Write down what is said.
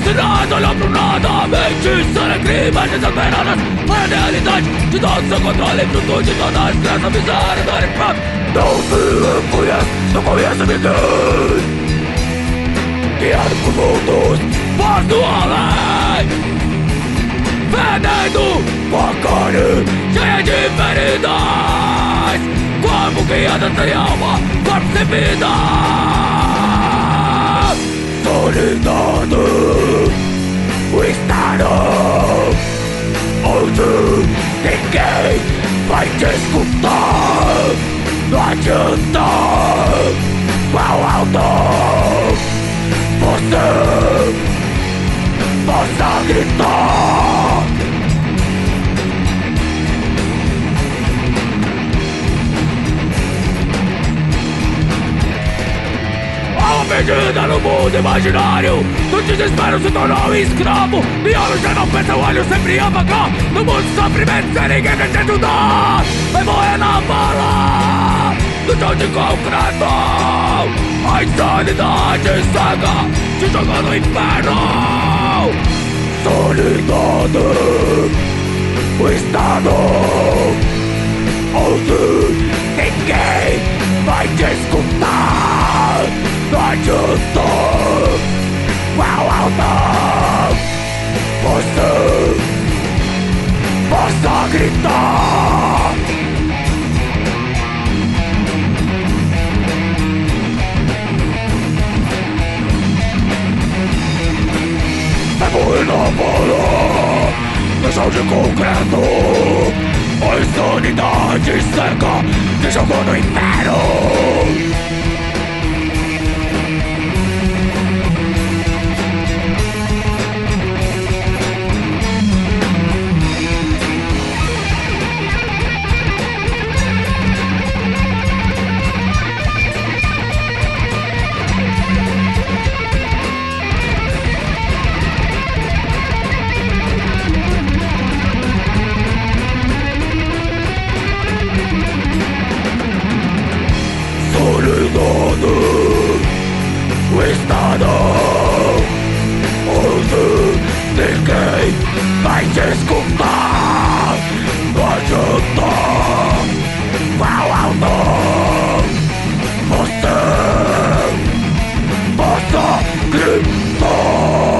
nada, olhar pro nada. Mentes, alegria, imagens alteradas para a realidade de todo seu controle, fruto de toda a desgraça bizarra, dor e pranto. Não se conhece, não conhece ninguém. Guiado por mundos, voz do além. Veneno, com carne cheia de feridas, como guiada sem alma, corpo sem vida. Solidão, o estado onde ninguém vai te escutar. Não adianta qual alto você possa gritar. A medida no mundo imaginário do desespero se tornou escravo. Biologia não pensa, o olho sempre apagar. No mundo de sofrimento sem ninguém pra te ajudar. Vai morrer na bala do chão de concreto. A insanidade cega te joga no inferno. Solidão, o estado onde ninguém vai te escutar. Não adianta qual alto você possa gritar. Vai morrer na bala no chão de concreto. A insanidade cega te jogou no inferno. O estado onde ninguém vai te escutar. Não adianta qual alto você possa gritar.